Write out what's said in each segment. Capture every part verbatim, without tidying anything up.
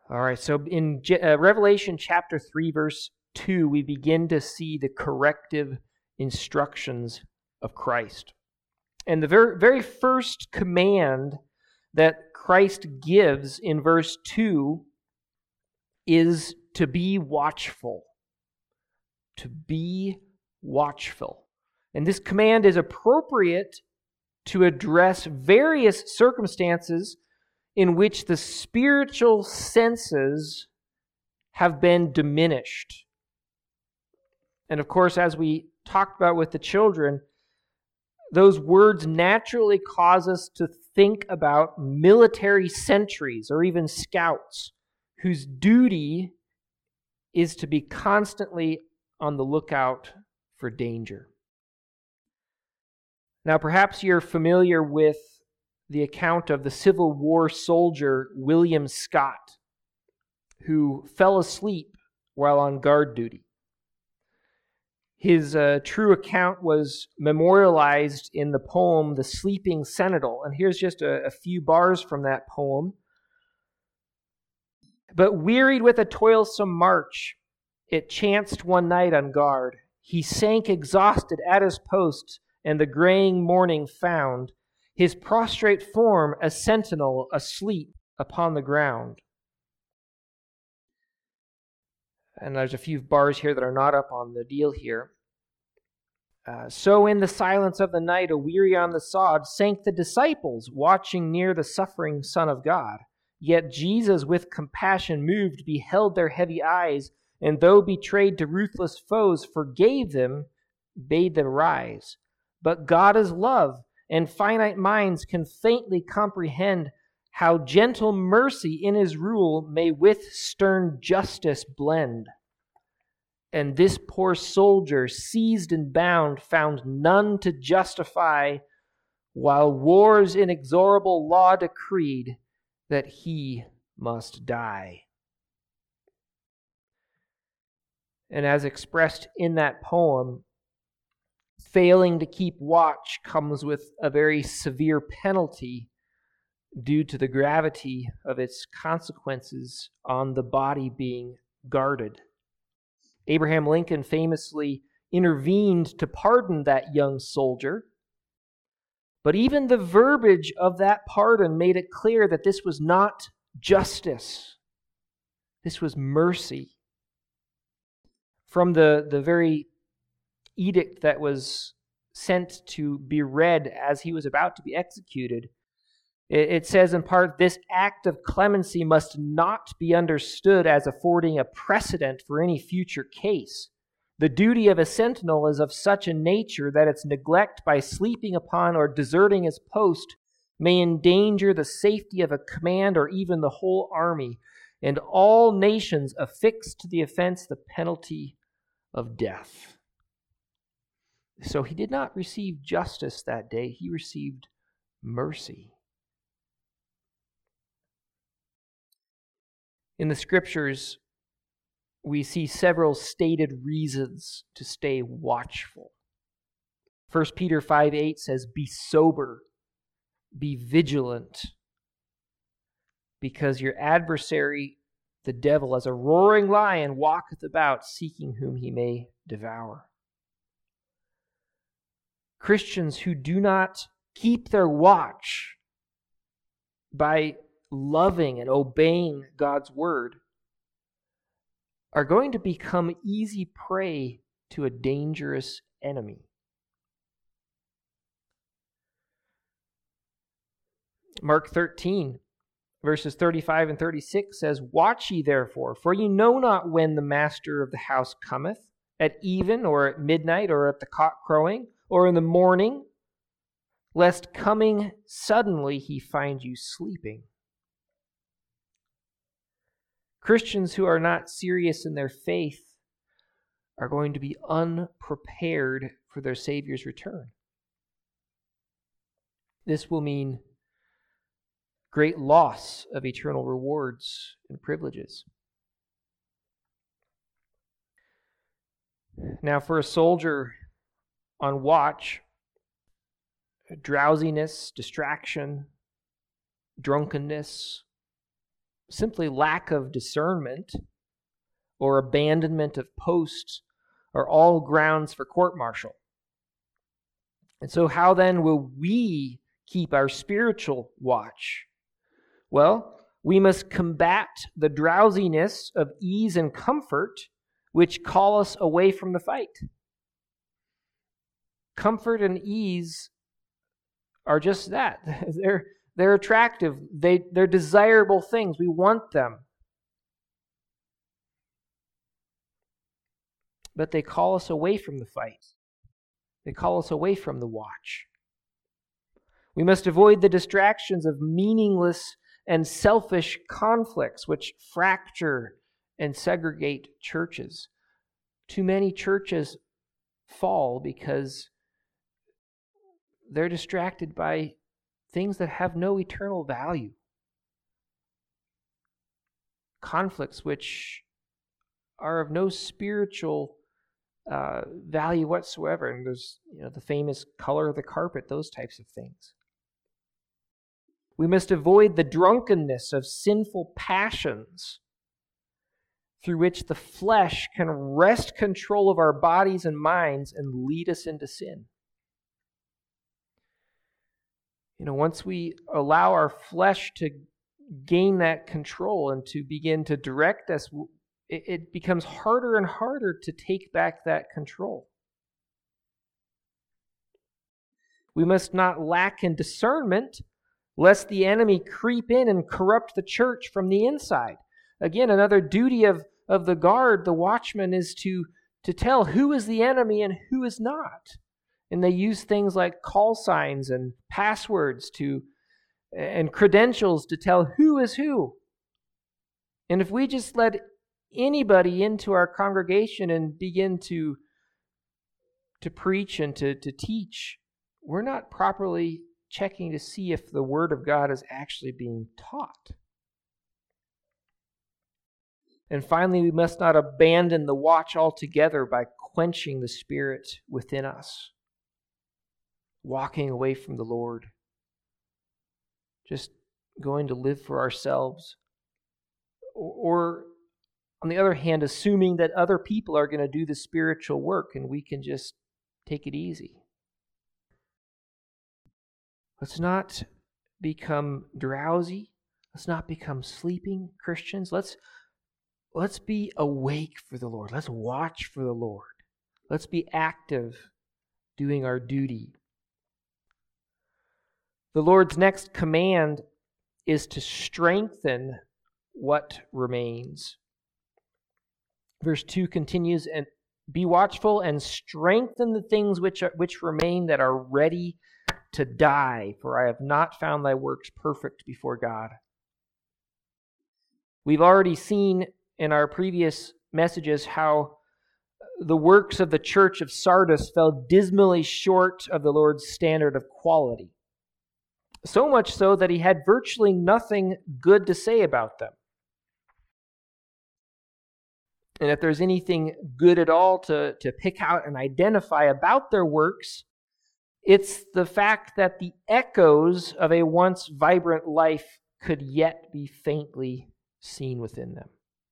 All right, so in Je- uh, Revelation chapter three, verse two, we begin to see the corrective instructions of Christ. And the very, very first command that Christ gives in verse two is to be watchful. To be watchful. And this command is appropriate to address various circumstances in which the spiritual senses have been diminished. And of course, as we talked about with the children, those words naturally cause us to think about military sentries or even scouts whose duty is to be constantly on the lookout for danger. Now, perhaps you're familiar with the account of the Civil War soldier William Scott, who fell asleep while on guard duty. His uh, true account was memorialized in the poem The Sleeping Sentinel, and here's just a, a few bars from that poem. But wearied with a toilsome march, it chanced one night on guard, he sank exhausted at his post, and the graying morning found his prostrate form a sentinel asleep upon the ground. And there's a few bars here that are not up on the deal here. Uh, so in the silence of the night, a weary on the sod, sank the disciples, watching near the suffering Son of God. Yet Jesus, with compassion moved, beheld their heavy eyes, and though betrayed to ruthless foes, forgave them, bade them rise. But God is love, and finite minds can faintly comprehend how gentle mercy in his rule may with stern justice blend. And this poor soldier, seized and bound, found none to justify, while war's inexorable law decreed that he must die. And as expressed in that poem, failing to keep watch comes with a very severe penalty due to the gravity of its consequences on the body being guarded. Abraham Lincoln famously intervened to pardon that young soldier, but even the verbiage of that pardon made it clear that this was not justice. This was mercy. From the, the very edict that was sent to be read as he was about to be executed, it, it says in part, this act of clemency must not be understood as affording a precedent for any future case. The duty of a sentinel is of such a nature that its neglect by sleeping upon or deserting his post may endanger the safety of a command or even the whole army, and all nations affix to the offense the penalty of death. So he did not receive justice that day, he received mercy. In the scriptures, we see several stated reasons to stay watchful. First Peter five eight says, be sober, be vigilant, because your adversary, the devil, as a roaring lion, walketh about, seeking whom he may devour. Christians who do not keep their watch by loving and obeying God's word are going to become easy prey to a dangerous enemy. Mark thirteen, verses thirty-five and thirty-six says, watch ye therefore, for ye know not when the master of the house cometh, at even, or at midnight, or at the cock crowing, or in the morning, lest coming suddenly he find you sleeping. Christians who are not serious in their faith are going to be unprepared for their Savior's return. This will mean great loss of eternal rewards and privileges. Now, for a soldier on watch, drowsiness, distraction, drunkenness, simply lack of discernment or abandonment of posts are all grounds for court-martial. And so how then will we keep our spiritual watch? Well, we must combat the drowsiness of ease and comfort which call us away from the fight. Comfort and ease are just that. They're, they're attractive. They, they're desirable things. We want them. But they call us away from the fight. They call us away from the watch. We must avoid the distractions of meaningless and selfish conflicts which fracture and segregate churches. Too many churches fall because they're distracted by things that have no eternal value. Conflicts which are of no spiritual uh, value whatsoever. And there's, you know, the famous color of the carpet, those types of things. We must avoid the drunkenness of sinful passions through which the flesh can wrest control of our bodies and minds and lead us into sin. You know, once we allow our flesh to gain that control and to begin to direct us, it, it becomes harder and harder to take back that control. We must not lack in discernment, lest the enemy creep in and corrupt the church from the inside. Again, another duty of, of the guard, the watchman, is to, to tell who is the enemy and who is not. And they use things like call signs and passwords to and credentials to tell who is who. And if we just let anybody into our congregation and begin to, to preach and to, to teach, we're not properly checking to see if the Word of God is actually being taught. And finally, we must not abandon the watch altogether by quenching the Spirit within us, walking away from the Lord, just going to live for ourselves, or, or on the other hand, assuming that other people are going to do the spiritual work and we can just take it easy. Let's not become drowsy. Let's not become sleeping Christians. Let's, let's be awake for the Lord. Let's watch for the Lord. Let's be active, doing our duty. The Lord's next command is to strengthen what remains. Verse two continues, and be watchful and strengthen the things which are, which remain that are ready to die, for I have not found thy works perfect before God. We've already seen in our previous messages how the works of the church of Sardis fell dismally short of the Lord's standard of quality. So much so that he had virtually nothing good to say about them. And if there's anything good at all to, to pick out and identify about their works, it's the fact that the echoes of a once vibrant life could yet be faintly seen within them.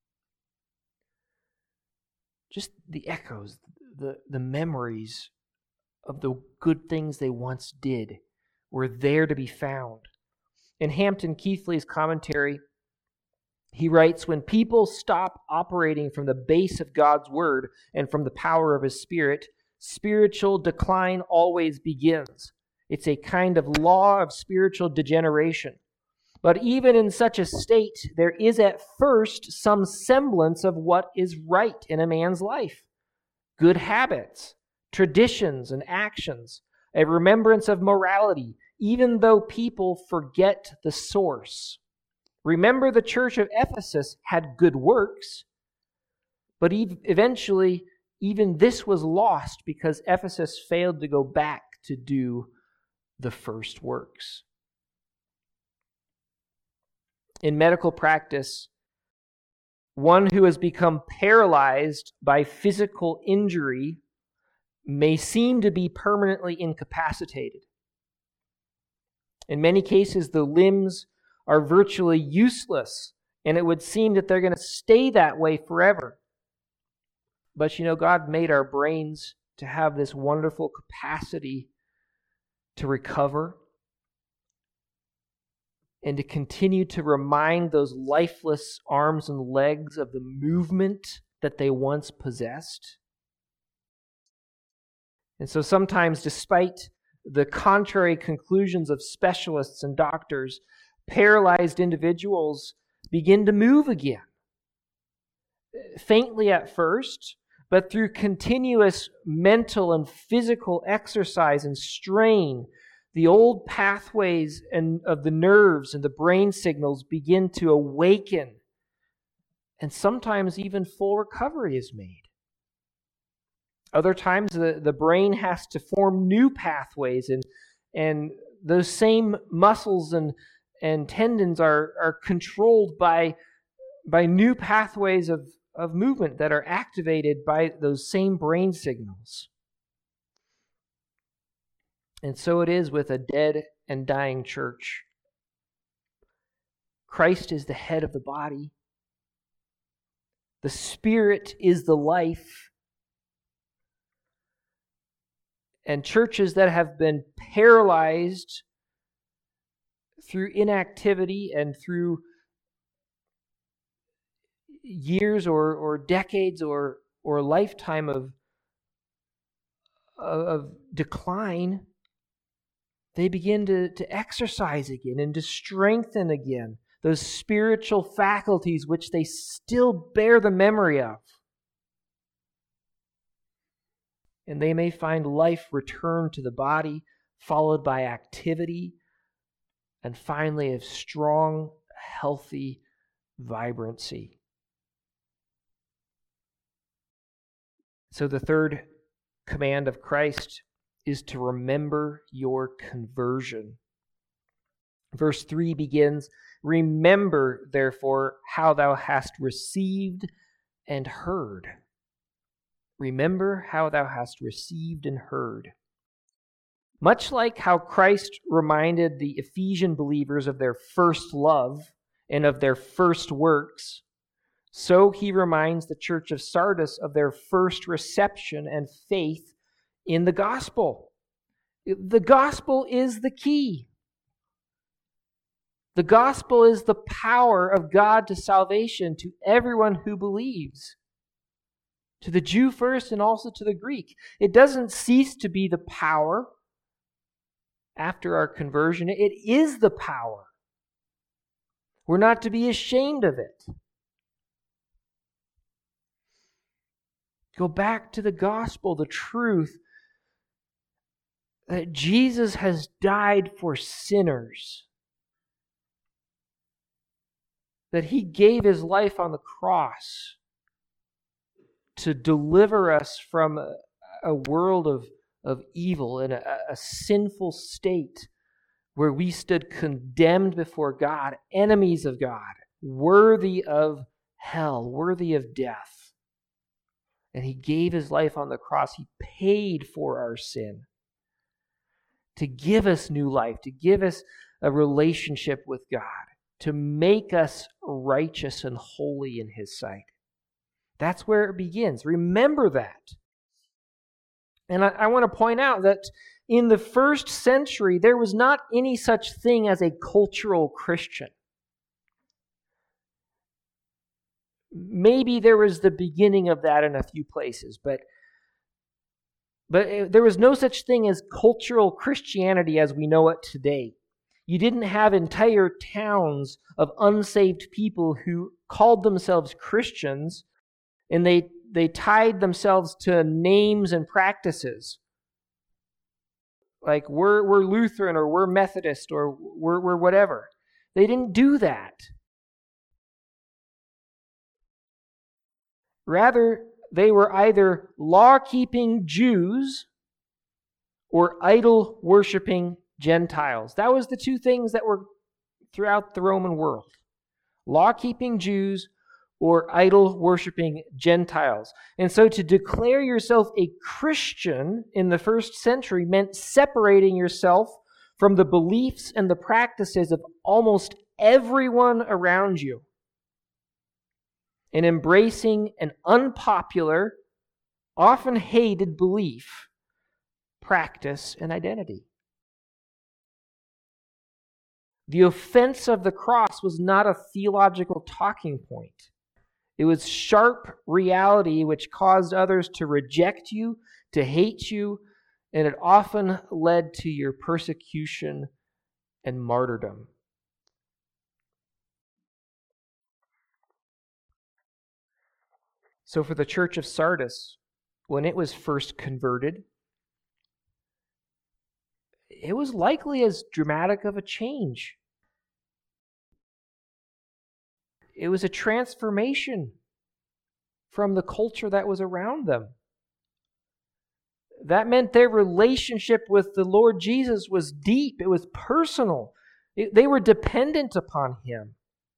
Just the echoes, the, the memories of the good things they once did were there to be found. In Hampton Keithley's commentary, he writes, when people stop operating from the base of God's word and from the power of his Spirit, spiritual decline always begins. It's a kind of law of spiritual degeneration. But even in such a state, there is at first some semblance of what is right in a man's life. Good habits, traditions, and actions, a remembrance of morality, even though people forget the source. Remember, the church of Ephesus had good works, but eventually even this was lost because Ephesus failed to go back to do the first works. In medical practice, one who has become paralyzed by physical injury may seem to be permanently incapacitated. In many cases, the limbs are virtually useless And it would seem that they're going to stay that way forever. But you know, God made our brains to have this wonderful capacity to recover and to continue to remind those lifeless arms and legs of the movement that they once possessed. And so sometimes, despite the contrary conclusions of specialists and doctors, paralyzed individuals begin to move again. Faintly at first, but through continuous mental and physical exercise and strain, the old pathways and of the nerves and the brain signals begin to awaken, and sometimes even full recovery is made. Other times the, the brain has to form new pathways, and and those same muscles and, and tendons are, are controlled by, by new pathways of, of movement that are activated by those same brain signals. And so it is with a dead and dying church. Christ is the head of the body. The Spirit is the life. And churches that have been paralyzed through inactivity and through years or, or decades or, or a lifetime of, of decline, they begin to, to exercise again and to strengthen again those spiritual faculties which they still bear the memory of. And they may find life return to the body, followed by activity, and finally of strong, healthy vibrancy. So the third command of Christ is to remember your conversion. Verse three begins, "Remember, therefore, how thou hast received and heard." Remember how thou hast received and heard. Much like how Christ reminded the Ephesian believers of their first love and of their first works, so he reminds the church of Sardis of their first reception and faith in the gospel. The gospel is the key. The gospel is the power of God to salvation to everyone who believes. To the Jew first and also to the Greek. It doesn't cease to be the power after our conversion. It is the power. We're not to be ashamed of it. Go back to the gospel, the truth that Jesus has died for sinners. That he gave his life on the cross to deliver us from a, a world of, of evil and a, a sinful state where we stood condemned before God, enemies of God, worthy of hell, worthy of death. And he gave his life on the cross. He paid for our sin to give us new life, to give us a relationship with God, to make us righteous and holy in his sight. That's where it begins. Remember that. And I, I want to point out that in the first century, there was not any such thing as a cultural Christian. Maybe there was the beginning of that in a few places, but, but there was no such thing as cultural Christianity as we know it today. You didn't have entire towns of unsaved people who called themselves Christians, and they, they tied themselves to names and practices. Like, we're, we're Lutheran, or we're Methodist, or we're, we're whatever. They didn't do that. Rather, they were either law-keeping Jews or idol-worshiping Gentiles. That was the two things that were throughout the Roman world. Law-keeping Jews or idol-worshiping Gentiles. And so to declare yourself a Christian in the first century meant separating yourself from the beliefs and the practices of almost everyone around you. and embracing an unpopular, often hated belief, practice, and identity. The offense of the cross was not a theological talking point. It was sharp reality which caused others to reject you, to hate you, and it often led to your persecution and martyrdom. So for the church of Sardis, when it was first converted, it was likely as dramatic of a change. It was a transformation from the culture that was around them. That meant their relationship with the Lord Jesus was deep. It was personal. It, they were dependent upon Him.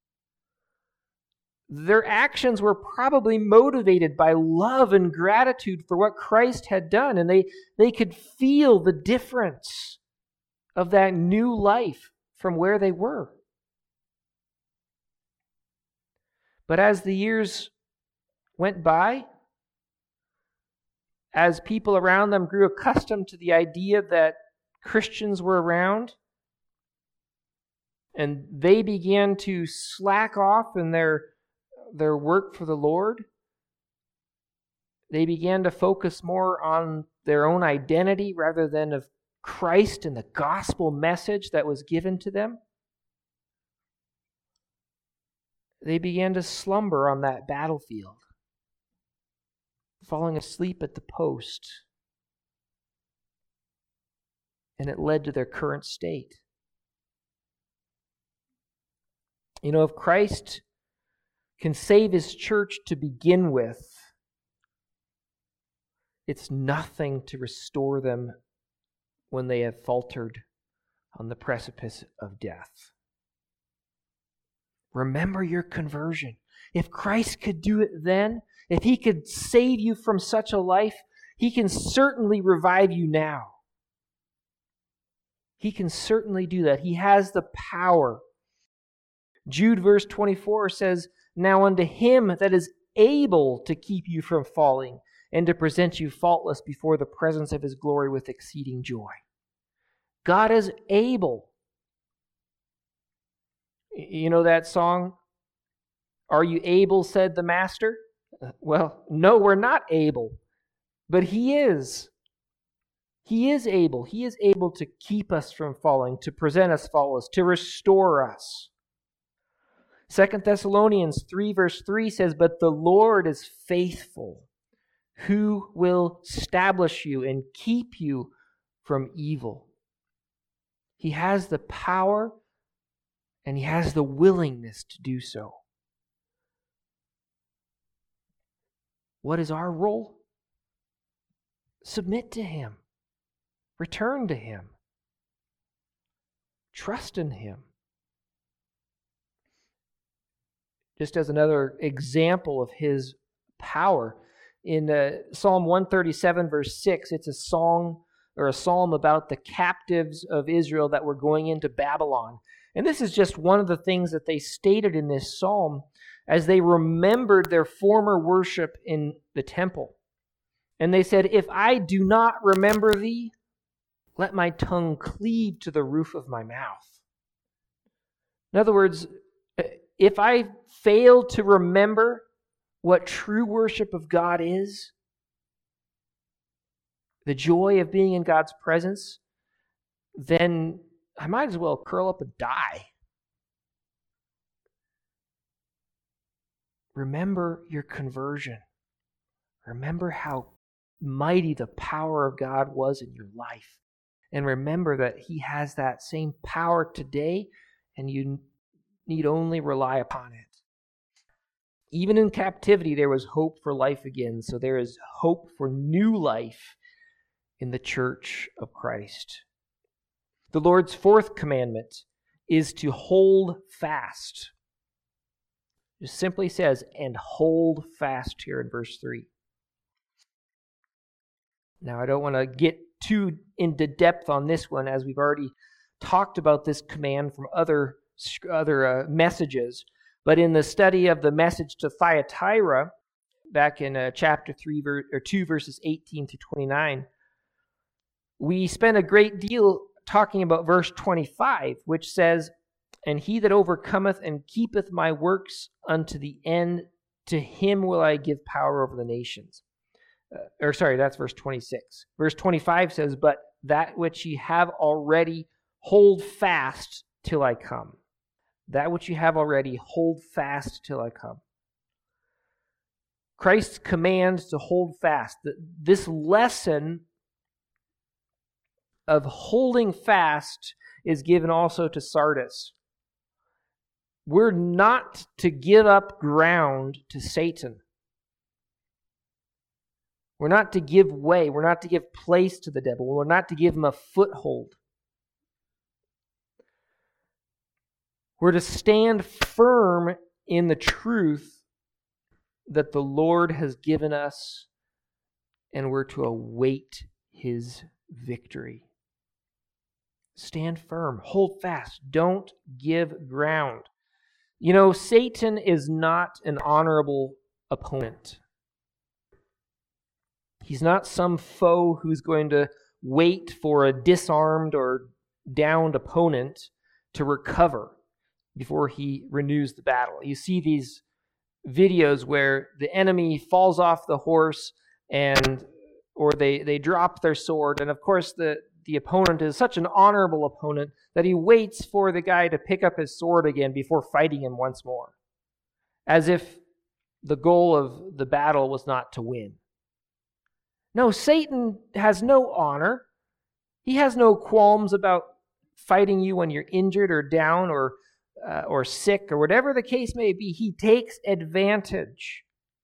Their actions were probably motivated by love and gratitude for what Christ had done, and they, they could feel the difference of that new life from where they were. But as the years went by, as people around them grew accustomed to the idea that Christians were around, and they began to slack off in their, their work for the Lord, they began to focus more on their own identity rather than of Christ and the gospel message that was given to them. They began to slumber on that battlefield, falling asleep at the post. And it led to their current state. You know, if Christ can save His church to begin with, it's nothing to restore them when they have faltered on the precipice of death. Remember your conversion. If Christ could do it then, if He could save you from such a life, He can certainly revive you now. He can certainly do that. He has the power. Jude verse twenty-four says, "Now unto Him that is able to keep you from falling and to present you faultless before the presence of His glory with exceeding joy." God is able. You know that song, "Are you able, said the Master?" Well, no, we're not able, but He is. He is able. He is able to keep us from falling, to present us faultless, to restore us. Second Thessalonians three verse three says, "But the Lord is faithful, who will establish you and keep you from evil." He has the power and He has the willingness to do so. What is our role? Submit to Him. Return to Him. Trust in Him. Just as another example of His power, in uh, Psalm one thirty-seven verse six, it's a song or a psalm about the captives of Israel that were going into Babylon. And this is just one of the things that they stated in this psalm as they remembered their former worship in the temple. And they said, "If I do not remember Thee, let my tongue cleave to the roof of my mouth." In other words, if I fail to remember what true worship of God is, the joy of being in God's presence, then I might as well curl up and die. Remember your conversion. Remember how mighty the power of God was in your life. And remember that He has that same power today, and you need only rely upon it. Even in captivity, there was hope for life again. So there is hope for new life in the church of Christ. The Lord's fourth commandment is to hold fast. It simply says, "and hold fast" here in verse three. Now, I don't want to get too into depth on this one, as we've already talked about this command from other, other uh, messages. But in the study of the message to Thyatira, back in uh, chapter three ver- or two, verses eighteen to twenty-nine, we spent a great deal talking about verse twenty-five, which says, "And he that overcometh and keepeth my works unto the end, to him will I give power over the nations." Uh, or sorry, that's verse twenty-six. Verse twenty-five says, "But that which ye have already, hold fast till I come." That which you have already, hold fast till I come. Christ's command to hold fast. This lesson of holding fast is given also to Sardis. We're not to give up ground to Satan. We're not to give way. We're not to give place to the devil. We're not to give him a foothold. We're to stand firm in the truth that the Lord has given us, and we're to await his victory. Stand firm. Hold fast. Don't give ground. You know, Satan is not an honorable opponent. He's not some foe who's going to wait for a disarmed or downed opponent to recover before he renews the battle. You see these videos where the enemy falls off the horse and or they, they drop their sword, and of course the, the opponent is such an honorable opponent that he waits for the guy to pick up his sword again before fighting him once more, as if the goal of the battle was not to win. No, Satan has no honor. He has no qualms about fighting you when you're injured or down or uh, or sick or whatever the case may be. He takes advantage.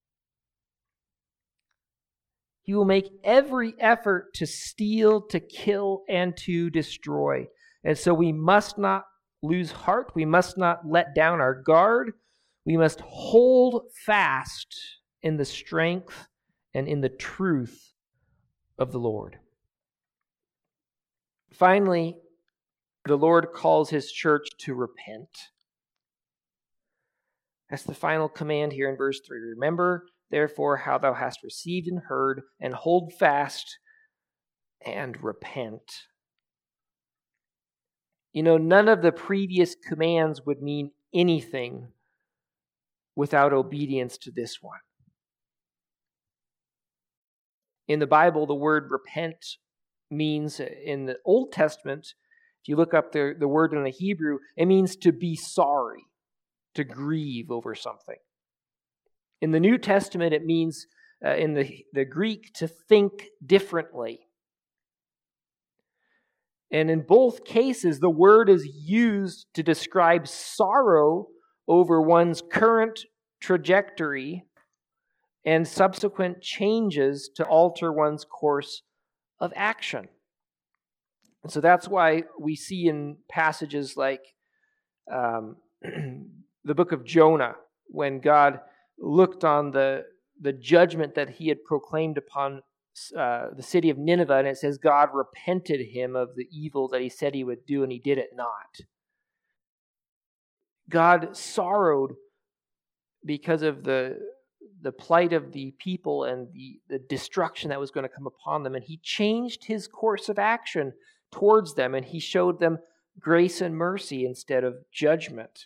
He will make every effort to steal, to kill, and to destroy. And so we must not lose heart. We must not let down our guard. We must hold fast in the strength and in the truth of the Lord. Finally, the Lord calls his church to repent. That's the final command here in verse three. "Remember, therefore, how thou hast received and heard, and hold fast and repent." You know, none of the previous commands would mean anything without obedience to this one. In the Bible, the word repent means, in the Old Testament, if you look up the, the word in the Hebrew, it means to be sorry, to grieve over something. In the New Testament, it means, uh, in the, the Greek, to think differently. And in both cases, the word is used to describe sorrow over one's current trajectory and subsequent changes to alter one's course of action. And so that's why we see in passages like um, the book of Jonah, when God looked on the, the judgment that he had proclaimed upon uh, the city of Nineveh, and it says God repented him of the evil that he said he would do, and he did it not. God sorrowed because of the the plight of the people and the, the destruction that was going to come upon them. And he changed his course of action towards them, and he showed them grace and mercy instead of judgment.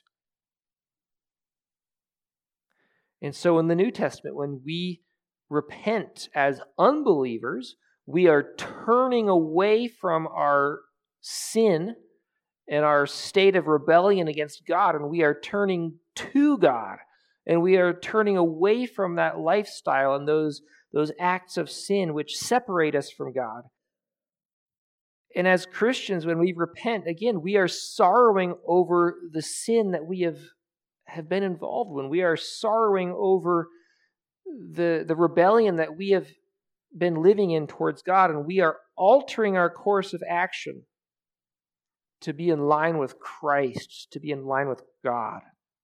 And so in the New Testament, when we repent as unbelievers, we are turning away from our sin and our state of rebellion against God, and we are turning to God. And we are turning away from that lifestyle and those, those acts of sin which separate us from God. And as Christians, when we repent, again, we are sorrowing over the sin that we have, have been involved in. We are sorrowing over the, the rebellion that we have been living in towards God, and we are altering our course of action to be in line with Christ, to be in line with God.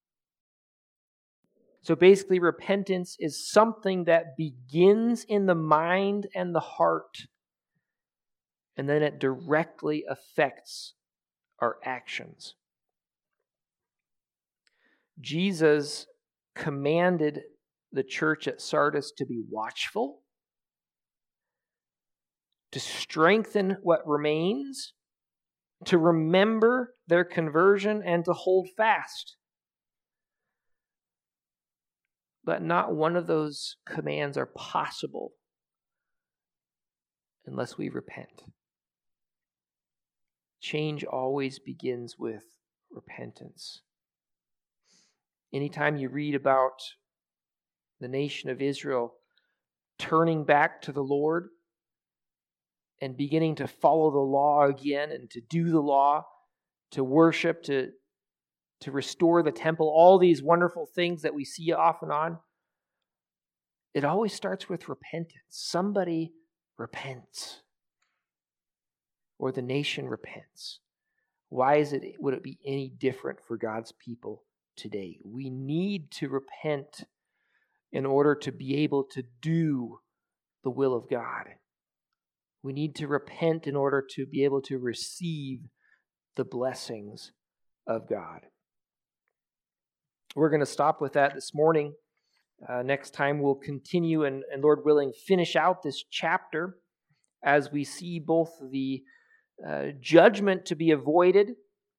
So basically, repentance is something that begins in the mind and the heart, and then it directly affects our actions. Jesus commanded the church at Sardis to be watchful, to strengthen what remains, to remember their conversion, and to hold fast. But not one of those commands are possible unless we repent. Change always begins with repentance. Anytime you read about the nation of Israel turning back to the Lord and beginning to follow the law again and to do the law, to worship, to, to restore the temple, all these wonderful things that we see off and on, it always starts with repentance. Somebody repents, or the nation repents. Why is it, would it be any different for God's people today? We need to repent in order to be able to do the will of God. We need to repent in order to be able to receive the blessings of God. We're going to stop with that this morning. Uh, next time we'll continue and, and, Lord willing, finish out this chapter as we see both the uh, judgment to be avoided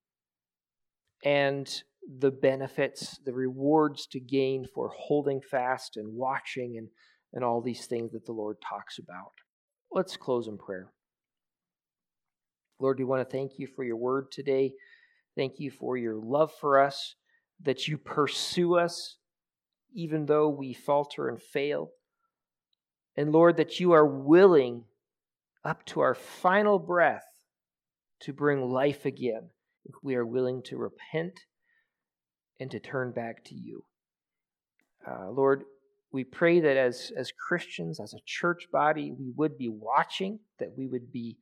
and the benefits, the rewards to gain for holding fast and watching and, and all these things that the Lord talks about. Let's close in prayer. Lord, we want to thank you for your word today. Thank you for your love for us, that you pursue us even though we falter and fail. And Lord, that you are willing up to our final breath to bring life again if we are willing to repent and to turn back to you. Uh, Lord, we pray that as, as Christians, as a church body, we would be watching, that we would be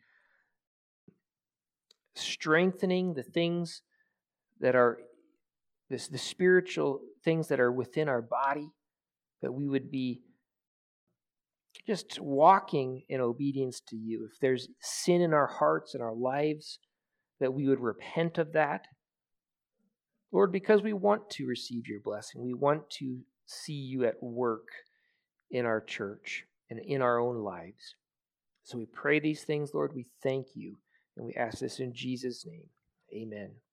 strengthening the things that are, this, the spiritual things that are within our body, that we would be just walking in obedience to you. If there's sin in our hearts and our lives, that we would repent of that. Lord, because we want to receive your blessing. We want to see you at work in our church and in our own lives. So we pray these things, Lord. We thank you, and we ask this in Jesus' name. Amen.